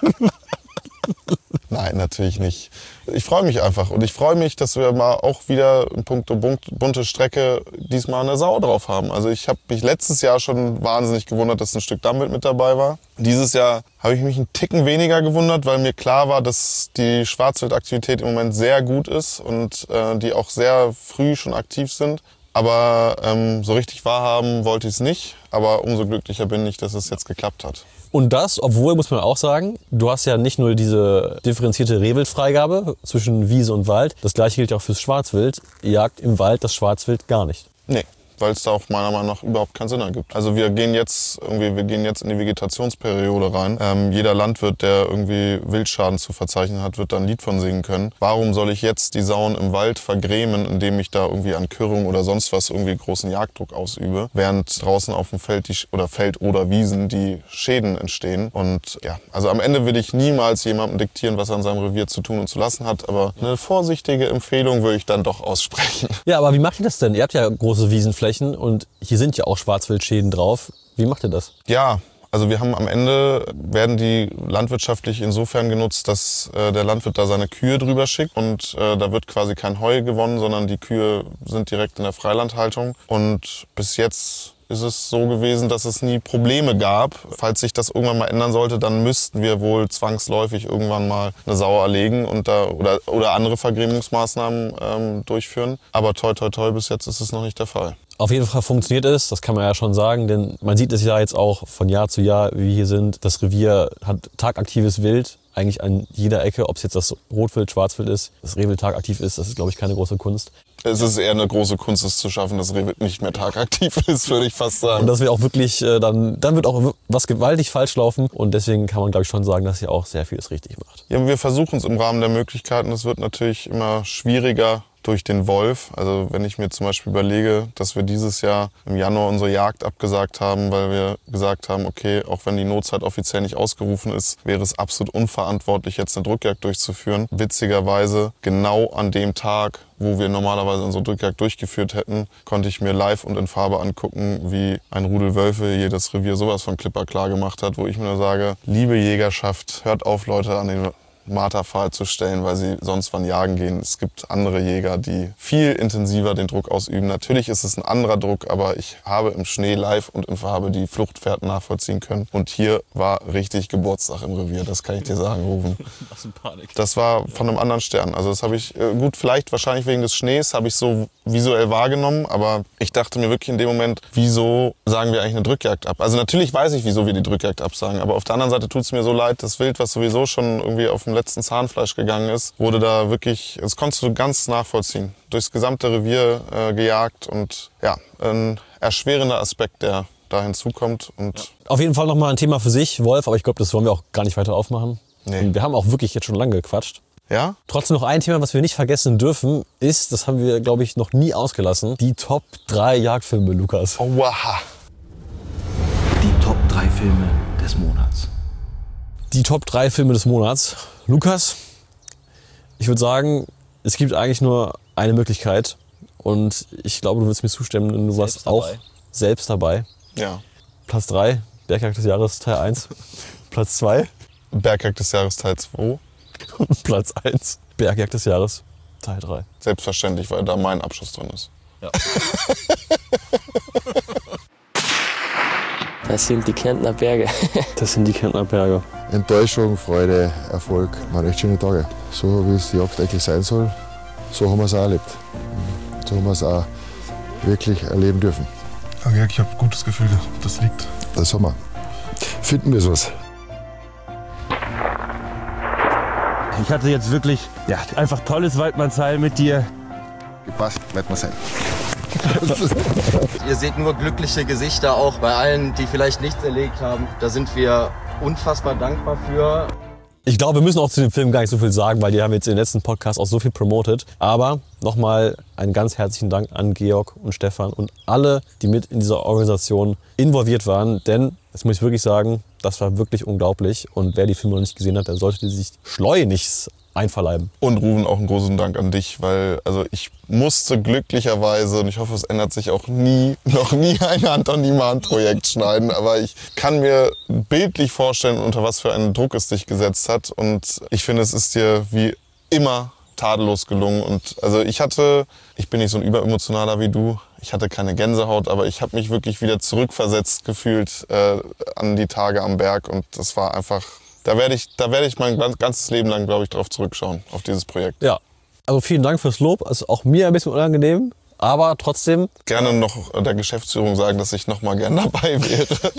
Nein, natürlich nicht. Ich freue mich einfach und ich freue mich, dass wir mal auch wieder in puncto bunte Strecke diesmal eine Sau drauf haben. Also ich habe mich letztes Jahr schon wahnsinnig gewundert, dass ein Stück Dammwild mit dabei war. Dieses Jahr habe ich mich einen Ticken weniger gewundert, weil mir klar war, dass die Schwarzwildaktivität im Moment sehr gut ist und äh, die auch sehr früh schon aktiv sind. Aber ähm, so richtig wahrhaben wollte ich es nicht. Aber umso glücklicher bin ich, dass es jetzt geklappt hat. Und das, obwohl, muss man auch sagen, du hast ja nicht nur diese differenzierte Rehwildfreigabe zwischen Wiese und Wald, das gleiche gilt ja auch fürs Schwarzwild. Ihr jagt im Wald das Schwarzwild gar nicht. Nee, weil es da auch meiner Meinung nach überhaupt keinen Sinn ergibt. Also wir gehen jetzt irgendwie, wir gehen jetzt in die Vegetationsperiode rein. Ähm, jeder Landwirt, der irgendwie Wildschaden zu verzeichnen hat, wird da ein Lied von singen können. Warum soll ich jetzt die Sauen im Wald vergrämen, indem ich da irgendwie an Kürrung oder sonst was irgendwie großen Jagddruck ausübe, während draußen auf dem Feld die, oder Feld oder Wiesen die Schäden entstehen. Und ja, also am Ende will ich niemals jemandem diktieren, was er an seinem Revier zu tun und zu lassen hat, aber eine vorsichtige Empfehlung würde ich dann doch aussprechen. Ja, aber wie macht ihr das denn? Ihr habt ja große Wiesenflächen und hier sind ja auch Schwarzwildschäden drauf. Wie macht ihr das? Ja, also wir haben am Ende, werden die landwirtschaftlich insofern genutzt, dass äh, der Landwirt da seine Kühe drüber schickt und äh, da wird quasi kein Heu gewonnen, sondern die Kühe sind direkt in der Freilandhaltung. Und bis jetzt ist es so gewesen, dass es nie Probleme gab. Falls sich das irgendwann mal ändern sollte, dann müssten wir wohl zwangsläufig irgendwann mal eine Sau erlegen und da, oder, oder andere Vergrämungsmaßnahmen ähm, durchführen. Aber toi toi toi, bis jetzt ist es noch nicht der Fall. Auf jeden Fall funktioniert es, das kann man ja schon sagen, denn man sieht es ja jetzt auch von Jahr zu Jahr, wie wir hier sind. Das Revier hat tagaktives Wild, eigentlich an jeder Ecke, ob es jetzt das Rotwild, Schwarzwild ist, das Rehwild tagaktiv ist, das ist, glaube ich, keine große Kunst. Es ist eher eine große Kunst, es zu schaffen, dass Rehwild nicht mehr tagaktiv ist, würde ich fast sagen. Und das wird auch wirklich, äh, dann, dann wird auch was gewaltig falsch laufen und deswegen kann man, glaube ich, schon sagen, dass ihr auch sehr vieles richtig macht. Ja, wir versuchen es im Rahmen der Möglichkeiten. Es wird natürlich immer schwieriger durch den Wolf. Also wenn ich mir zum Beispiel überlege, dass wir dieses Jahr im Januar unsere Jagd abgesagt haben, weil wir gesagt haben, okay, auch wenn die Notzeit offiziell nicht ausgerufen ist, wäre es absolut unverantwortlich, jetzt eine Drückjagd durchzuführen. Witzigerweise, genau an dem Tag, wo wir normalerweise unsere Drückjagd durchgeführt hätten, konnte ich mir live und in Farbe angucken, wie ein Rudel Wölfe jedes Revier sowas von klipperklar gemacht hat, wo ich mir nur sage, liebe Jägerschaft, hört auf, Leute an den Marterpfahl zu stellen, weil sie sonst wann jagen gehen. Es gibt andere Jäger, die viel intensiver den Druck ausüben. Natürlich ist es ein anderer Druck, aber ich habe im Schnee live und in Farbe die Fluchtfährten nachvollziehen können. Und hier war richtig Geburtstag im Revier, das kann ich dir sagen, Rufen. Das war von einem anderen Stern. Also das habe ich, gut, vielleicht wahrscheinlich wegen des Schnees, habe ich so visuell wahrgenommen, aber ich dachte mir wirklich in dem Moment, wieso sagen wir eigentlich eine Drückjagd ab? Also natürlich weiß ich, wieso wir die Drückjagd absagen, aber auf der anderen Seite tut es mir so leid, das Wild, was sowieso schon irgendwie auf dem letzten Zahnfleisch gegangen ist, wurde da wirklich, das konntest du ganz nachvollziehen, durchs gesamte Revier äh, gejagt und ja, ein erschwerender Aspekt, der da hinzukommt. Und auf jeden Fall nochmal ein Thema für sich, Wolf, aber ich glaube, das wollen wir auch gar nicht weiter aufmachen. Nee. Wir haben auch wirklich jetzt schon lange gequatscht. Ja? Trotzdem noch ein Thema, was wir nicht vergessen dürfen, ist, das haben wir, glaube ich, noch nie ausgelassen, die Top drei Jagdfilme, Lukas. Oh, wow. Die Top drei Filme des Monats. Die Top drei Filme des Monats. Lukas, ich würde sagen, es gibt eigentlich nur eine Möglichkeit und ich glaube, du wirst mir zustimmen, denn du warst auch selbst dabei. Ja. Platz drei, Bergjagd des Jahres Teil eins. Platz zwei. Bergjagd des Jahres Teil zwei. Und Platz eins, Bergjagd des Jahres Teil drei. Selbstverständlich, weil da mein Abschluss drin ist. Ja. Das sind die Kärntner Berge. Das sind die Kärntner Berge. Enttäuschung, Freude, Erfolg, waren echt schöne Tage. So wie es die Jagd eigentlich sein soll, so haben wir es auch erlebt. Thomas auch wirklich erleben dürfen. Okay, ich habe ein gutes Gefühl, das liegt. Das Sommer. Finden wir sowas. Ich hatte jetzt wirklich ja, einfach tolles Waldmannsheil mit dir. Gepasst, wird man sein. Ihr seht nur glückliche Gesichter auch bei allen, die vielleicht nichts erlebt haben. Da sind wir unfassbar dankbar für. Ich glaube, wir müssen auch zu dem Film gar nicht so viel sagen, weil die haben jetzt in den letzten Podcast auch so viel promotet. Aber nochmal einen ganz herzlichen Dank an Georg und Stefan und alle, die mit in dieser Organisation involviert waren. Denn, das muss ich wirklich sagen, das war wirklich unglaublich. Und wer die Filme noch nicht gesehen hat, der sollte die sich schleunigst einverleiben. Und Ruven, auch einen großen Dank an dich, weil also ich musste glücklicherweise, und ich hoffe, es ändert sich auch nie, noch nie ein Hand-on-Demand-Projekt schneiden, aber ich kann mir bildlich vorstellen, unter was für einen Druck es dich gesetzt hat. Und ich finde, es ist dir wie immer tadellos gelungen. Und also ich hatte, ich bin nicht so ein überemotionaler wie du, ich hatte keine Gänsehaut, aber ich habe mich wirklich wieder zurückversetzt gefühlt äh, an die Tage am Berg. Und das war einfach... Da werde ich, da werde ich mein ganzes Leben lang, glaube ich, drauf zurückschauen, auf dieses Projekt. Ja, also vielen Dank fürs Lob. Also auch mir ein bisschen unangenehm, aber trotzdem. Gerne noch der Geschäftsführung sagen, dass ich noch mal gern dabei wäre.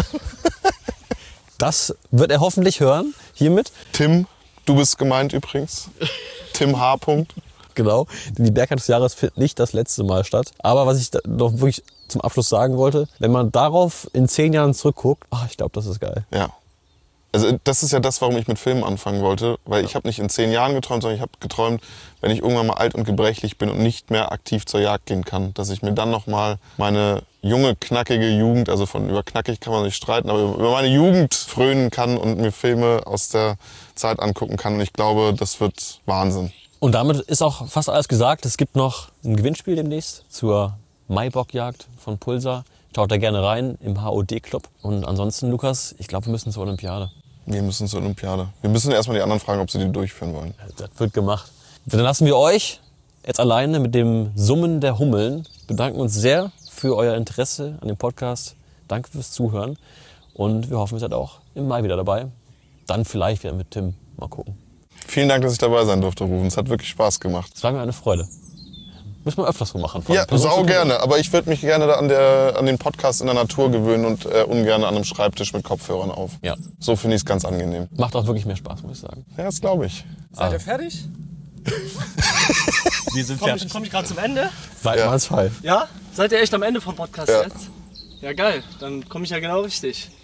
Das wird er hoffentlich hören, hiermit. Tim, du bist gemeint übrigens. Tim H. Genau, denn die Bergheit des Jahres findet nicht das letzte Mal statt. Aber was ich da noch wirklich zum Abschluss sagen wollte, wenn man darauf in zehn Jahren zurückguckt, ach, ich glaube, das ist geil. Ja. Also das ist ja das, warum ich mit Filmen anfangen wollte, weil ich habe nicht in zehn Jahren geträumt, sondern ich habe geträumt, wenn ich irgendwann mal alt und gebrechlich bin und nicht mehr aktiv zur Jagd gehen kann, dass ich mir dann noch mal meine junge, knackige Jugend, also von über knackig kann man nicht streiten, aber über meine Jugend frönen kann und mir Filme aus der Zeit angucken kann. Und ich glaube, das wird Wahnsinn. Und damit ist auch fast alles gesagt. Es gibt noch ein Gewinnspiel demnächst zur Maibockjagd von Pulsar. Schaut da gerne rein im H O D-Club. Und ansonsten, Lukas, ich glaube, wir müssen zur Olympiade. Wir müssen zur Olympiade. Wir müssen erstmal die anderen fragen, ob sie die durchführen wollen. Das wird gemacht. Dann lassen wir euch jetzt alleine mit dem Summen der Hummeln. Bedanken uns sehr für euer Interesse an dem Podcast. Danke fürs Zuhören. Und wir hoffen, ihr seid auch im Mai wieder dabei. Dann vielleicht wieder mit Tim. Mal gucken. Vielen Dank, dass ich dabei sein durfte, Rufen. Es hat wirklich Spaß gemacht. Es war mir eine Freude. Müssen wir öfters so machen. Ja, sau gerne. Aber ich würde mich gerne da an, der, an den Podcast in der Natur gewöhnen und äh, ungern an einem Schreibtisch mit Kopfhörern auf. Ja. So finde ich es ganz angenehm. Macht auch wirklich mehr Spaß, muss ich sagen. Ja, das glaube ich. Seid ihr fertig? Wir sind Komm ich, komm ich gerade zum Ende? Weidmanns Fall. Ja? Seid ihr echt am Ende vom Podcast Ja. jetzt? Ja, geil. Dann komme ich ja genau richtig.